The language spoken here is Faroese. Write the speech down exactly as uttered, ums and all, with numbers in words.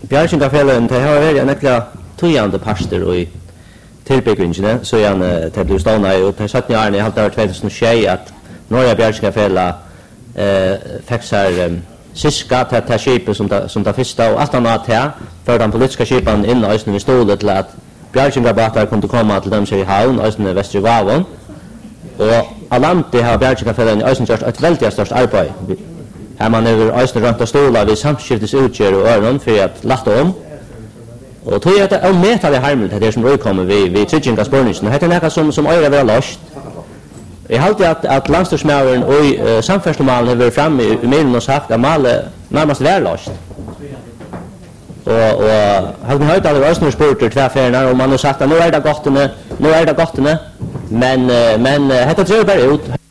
Bjørkingarfellen, det har vært en ekkert tøyende parster i tilbyggingene, så igjen det blir stående, og til sytten årene, i halvt år två tusen och tjugo, at Norge Bjørkingarfellen eh, fikk seg um, syska til det skipet som det, som det første, og alt annet til, for den politiske skipen inn, og vi stod til at Bjørkingarbater kunne komme til dem som i havn, og i Vestre Vavon, og Alanti har Bjørkingarfellen i Øysten gjort et veldig størst arbeid. Her man er Øysten rundt og stola ved samskiftes utgjør og øren for at latte om. Og tog jeg at med til det hermel, det som røykommer vi, vi trygging av spørningen. Dette er noe som, som øyre vil ha løst. Jeg halte at, at landstyrsmæveren og uh, samferdselsmalen har vært fremme i, i middelen og sagt at malet nærmest er løst. Og, og hadde vi hørt at det var Øysten spurter til ferien, og man har sagt at nå er det godtene, nå er det godtene, men, uh, men uh, dette tror jeg bare ut.